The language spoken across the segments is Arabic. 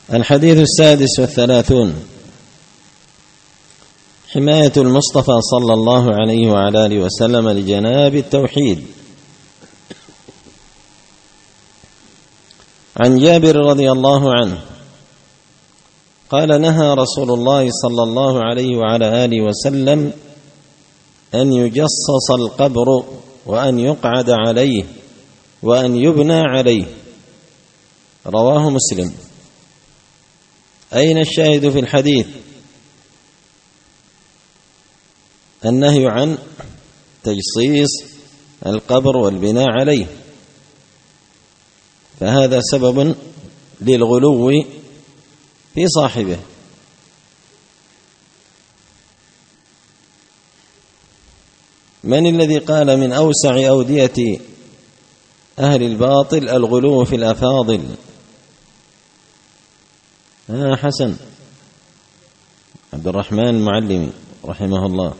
الحديث 36 حماية المصطفى صلى الله عليه وعلى آله وسلم لجناب التوحيد. عن جابر رضي الله عنه قال: نهى رسول الله صلى الله عليه وعلى آله وسلم أن يجصص القبر وأن يقعد عليه وأن يبنى عليه. رواه مسلم. أين الشاهد في الحديث؟ النهي عن تجصيص القبر والبناء عليه، فهذا سبب للغلو في صاحبه. من الذي قال من أوسع أودية أهل الباطل الغلو في الأفاضل؟ حسن عبد الرحمن المعلمي رحمه الله: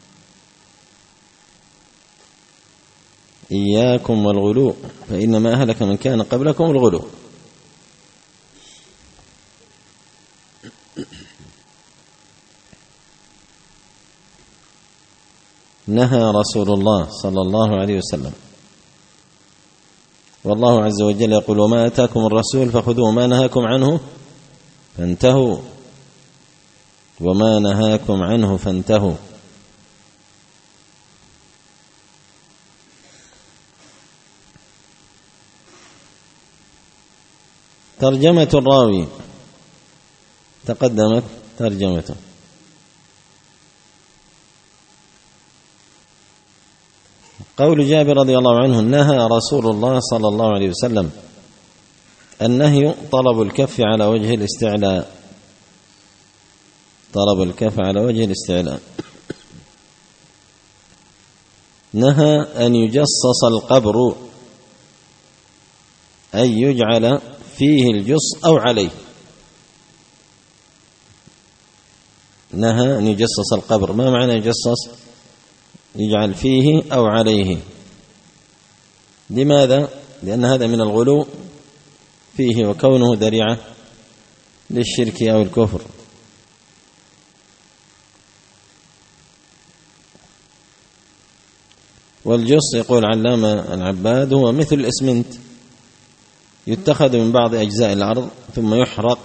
إياكم والغلو فإنما أهلك من كان قبلكم الغلو. نهى رسول الله صلى الله عليه وسلم، والله عز وجل يقول: وما أتاكم الرسول فخذوه وما نهاكم عنه فانتهوا وما نهاكم عنه فانتهوا. ترجمة الراوي تقدمت ترجمته. قول جابر رضي الله عنه: نهى رسول الله صلى الله عليه وسلم. النهي طلب الكف على وجه الاستعلاء، طلب الكف على وجه الاستعلاء. نهى أن يجصص القبر، أي يجعل فيه الجص أو عليه. نهى أن يجصص القبر. ما معنى يجصص؟ يجعل فيه أو عليه. لماذا؟ لأن هذا من الغلو فيه، وكونه ذريعة للشرك أو الكفر. والجص يقول علامة العباد هو مثل الإسمنت، يتخذ من بعض أجزاء الأرض ثم يحرق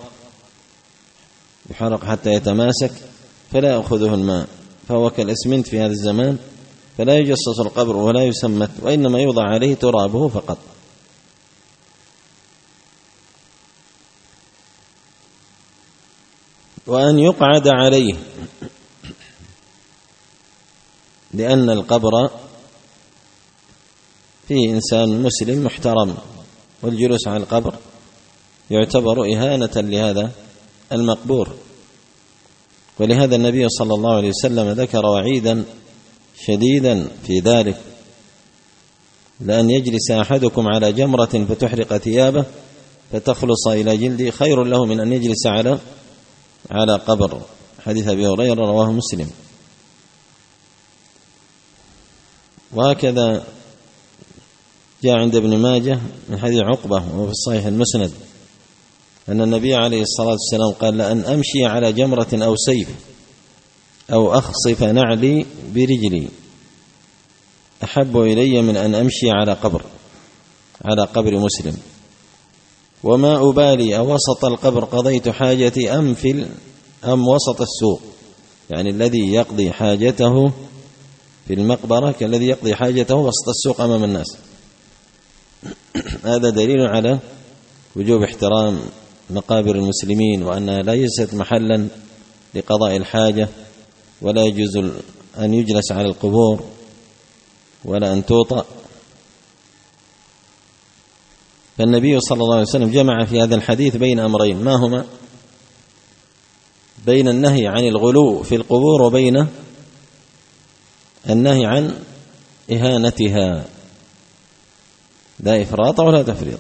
حتى يتماسك فلا يأخذه الماء، فهو كالإسمنت في هذا الزمان، فلا يجصص القبر ولا يسمت، وإنما يوضع عليه ترابه فقط. وأن يقعد عليه، لأن القبر فيه إنسان مسلم محترم، والجلوس على القبر يعتبر إهانة لهذا المقبور. ولهذا النبي صلى الله عليه وسلم ذكر وعيدا شديدا في ذلك: لأن يجلس أحدكم على جمرة فتحرق ثيابه فتخلص إلى جلده خير له من أن يجلس على قبر. حديث أبي هريرة رواه مسلم. وهكذا جاء عند ابن ماجه من حديث عقبة وفي الصحيح المسند أن النبي عليه الصلاة والسلام قال: لأن أمشي على جمرة أو سيف أو أخصف نعلي برجلي أحب إلي من أن أمشي على قبر مسلم. وما أبالي أوسط القبر قضيت حاجتي أم وسط السوق، يعني الذي يقضي حاجته في المقبرة كالذي يقضي حاجته وسط السوق أمام الناس. هذا دليل على وجوب احترام مقابر المسلمين، وأنها ليست محلا لقضاء الحاجة، ولا يجوز أن يجلس على القبور ولا أن توطأ. فالنبي صلى الله عليه وسلم جمع في هذا الحديث بين أمرين، ما هما؟ بين النهي عن الغلو في القبور وبين النهي عن إهانتها، لا إفراط ولا تفريط.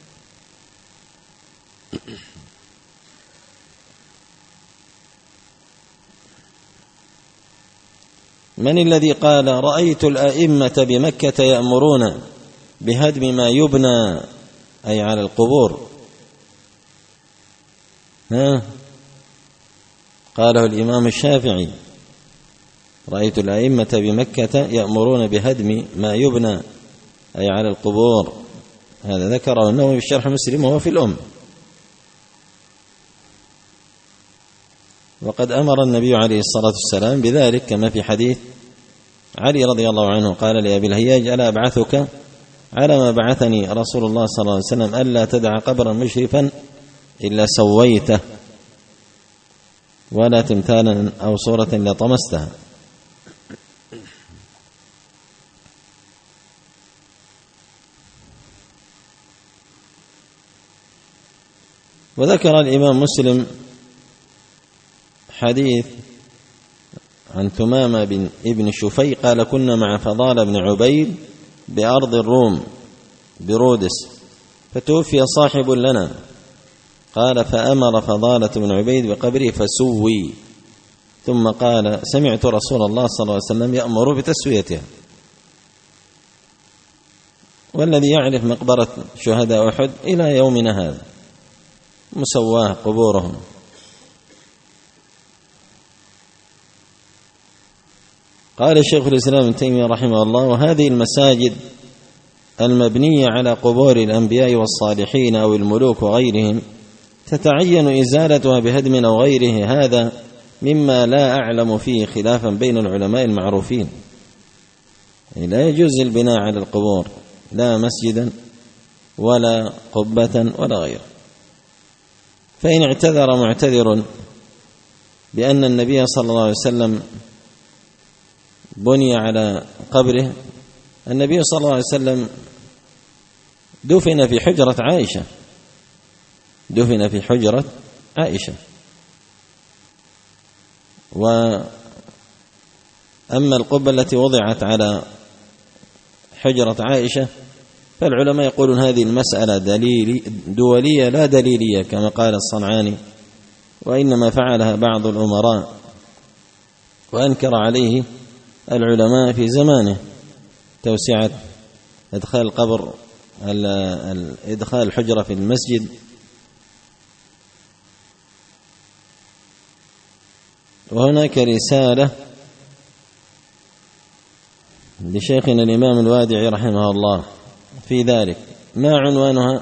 من الذي قال: رأيت الأئمة بمكة يأمرون بهدم ما يبنى، أي على القبور، قاله الإمام الشافعي: رأيت الأئمة بمكة يأمرون بهدم ما يبنى أي على القبور. هذا ذكره النووي في شرح مسلم وهو في الأم. وقد أمر النبي عليه الصلاة والسلام بذلك كما في حديث علي رضي الله عنه قال لأبي الهياج: ألا أبعثك على ما بعثني رسول الله صلى الله عليه وسلم ألا تدع قبرا مشرفا إلا سويته ولا تمثالا أو صورة إلا طمستها. وذكر الإمام مسلم حديث عن ثمامة بن ابن شفي قال: كنا مع فضال بن عبيد بأرض الروم برودس فتوفي صاحب لنا، قال: فأمر فضالة بن عبيد بقبره فسوي، ثم قال: سمعت رسول الله صلى الله عليه وسلم يأمر بتسويتها. والذي يعرف مقبرة شهداء أحد إلى يومنا هذا مسواه قبورهم. قال شيخ الإسلام ابن تيمية رحمه الله: وهذه المساجد المبنية على قبور الأنبياء والصالحين أو الملوك وغيرهم تتعين إزالتها بهدم أو غيره، هذا مما لا أعلم فيه خلافا بين العلماء المعروفين. لا يجوز البناء على القبور، لا مسجدا ولا قبة ولا غيره. فإن اعتذر معتذر بأن النبي صلى الله عليه وسلم بني على قبره، النبي صلى الله عليه وسلم دفن في حجرة عائشة، دفن في حجرة عائشة. وأما القبة التي وضعت على حجرة عائشة فالعلماء يقولون هذه المسألة دولية لا دليلية كما قال الصنعاني، وإنما فعلها بعض الأمراء وأنكر عليه العلماء في زمانه توسعة إدخال القبر إدخال الحجرة في المسجد. وهناك رسالة لشيخنا الإمام الوادعي رحمه الله في ذلك، ما عنوانها؟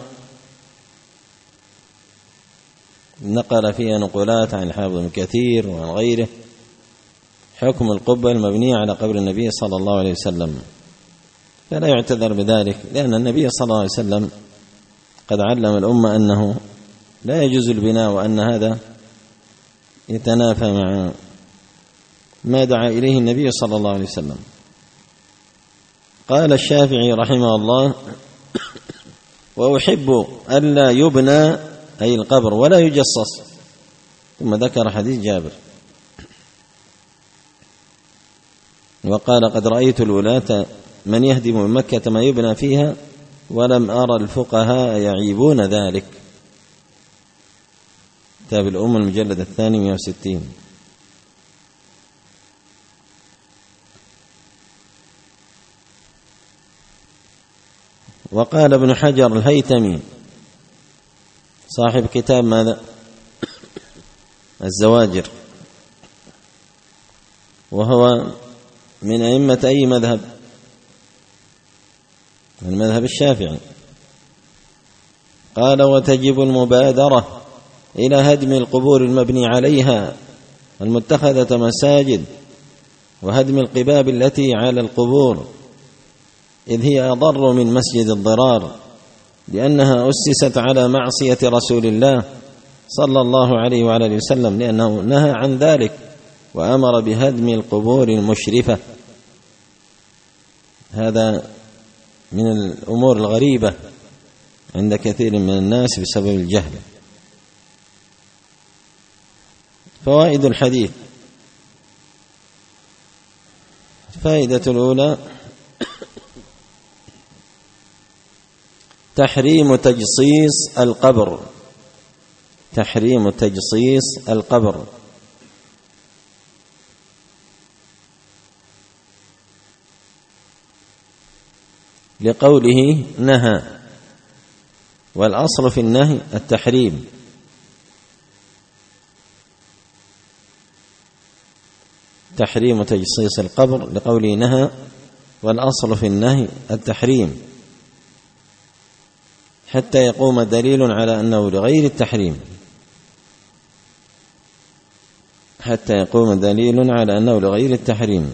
نقل فيها نقولات عن الحافظ ابن كثير وعن غيره: حكم القبة المبنية على قبر النبي صلى الله عليه وسلم. فلا يعتذر بذلك، لأن النبي صلى الله عليه وسلم قد علم الأمة أنه لا يجوز البناء، وأن هذا يتنافى مع ما دعا إليه النبي صلى الله عليه وسلم. قال الشافعي رحمه الله: وأحب ألا يبنى أي القبر ولا يجصص. ثم ذكر حديث جابر وقال: قد رأيت الولاة من يهدم من مكة ما يبنى فيها ولم أرى الفقهاء يعيبون ذلك. كتاب الأم المجلد 262. وقال ابن حجر الهيثمي صاحب كتاب ماذا؟ الزواجر، وهو من أئمة أي مذهب؟ من مذهب الشافعي. قال: وتجب المبادرة إلى هدم القبور المبني عليها المتخذة مساجد، وهدم القباب التي على القبور، إذ هي أضر من مسجد الضرار، لأنها أسست على معصية رسول الله صلى الله عليه وعلى آله وسلم، لأنه نهى عن ذلك وأمر بهدم القبور المشرفة. هذا من الأمور الغريبة عند كثير من الناس بسبب الجهل. فوائد الحديث: الفائدة الأولى: تحريم تجصيص القبر، تحريم تجصيص القبر، لقوله نهى، والأصل في النهي التحريم. تحريم تجصيص القبر لقوله نهى، والأصل في النهي التحريم حتى يقوم دليل على أنه لغير التحريم، حتى يقوم دليل على أنه لغير التحريم.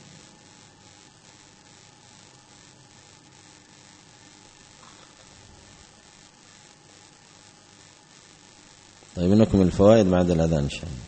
طيب نكمل الفوائد بعد الأذان إن شاء الله.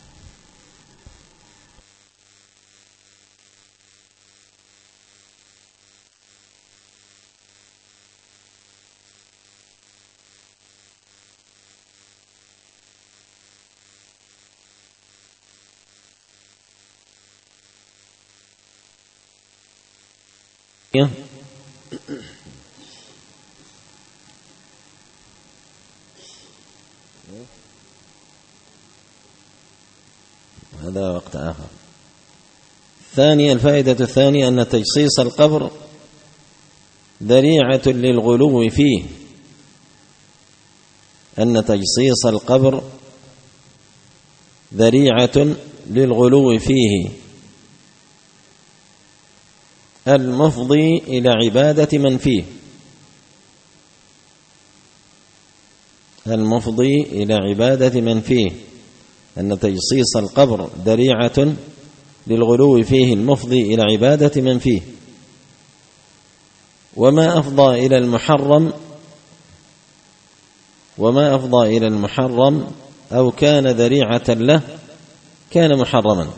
هذا وقت آخر. ثانيا، الفائدة الثانية أن تجصيص القبر ذريعة للغلو فيه، أن تجصيص القبر ذريعة للغلو فيه المفضي إلى عبادة من فيه، المفضي إلى عبادة من فيه، أن تجصيص القبر ذريعة للغلو فيه المفضي إلى عبادة من فيه. وما أفضى إلى المحرم أو كان ذريعة له كان محرما،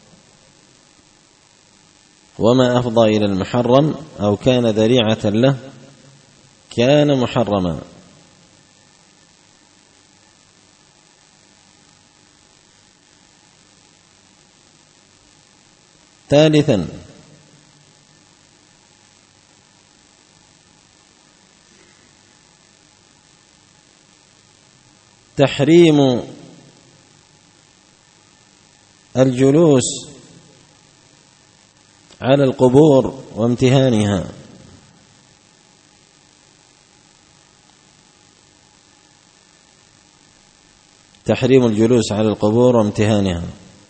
وما أفضى إلى المحرم أو كان ذريعة له كان محرما. ثالثا، تحريم الجلوس على القبور وامتهانها، تحريم الجلوس على القبور وامتهانها.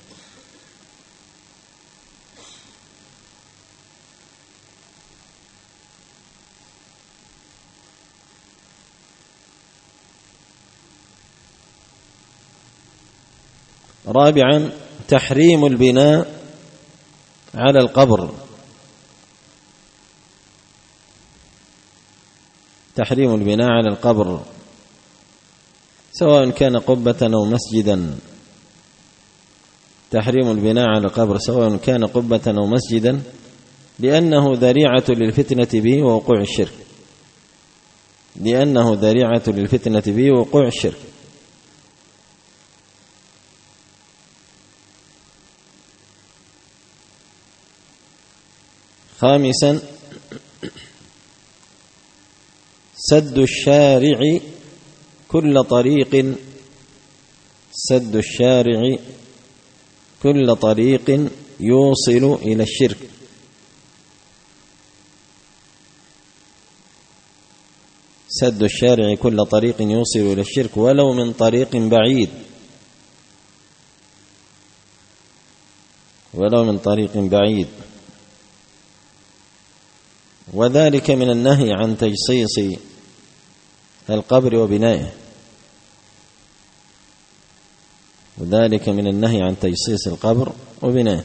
رابعا، تحريم البناء على القبر، تحريم البناء على القبر سواء كان قبة أو مسجدا، تحريم البناء على القبر سواء كان قبة أو مسجدا، لأنه ذريعة للفتنة به ووقوع الشرك، لأنه ذريعة للفتنة به ووقوع الشرك. خامسا، سد الشارع كل طريق، سد الشارع كل طريق يوصل إلى الشرك، سد الشارع كل طريق يوصل إلى الشرك ولو من طريق بعيد، ولو من طريق بعيد. وذلك من النهي عن تجصيص القبر وبنائه، وذلك من النهي عن تجصيص القبر وبنائه.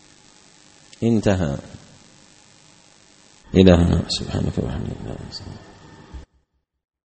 انتهى. إلهنا سبحانك وبحمدك.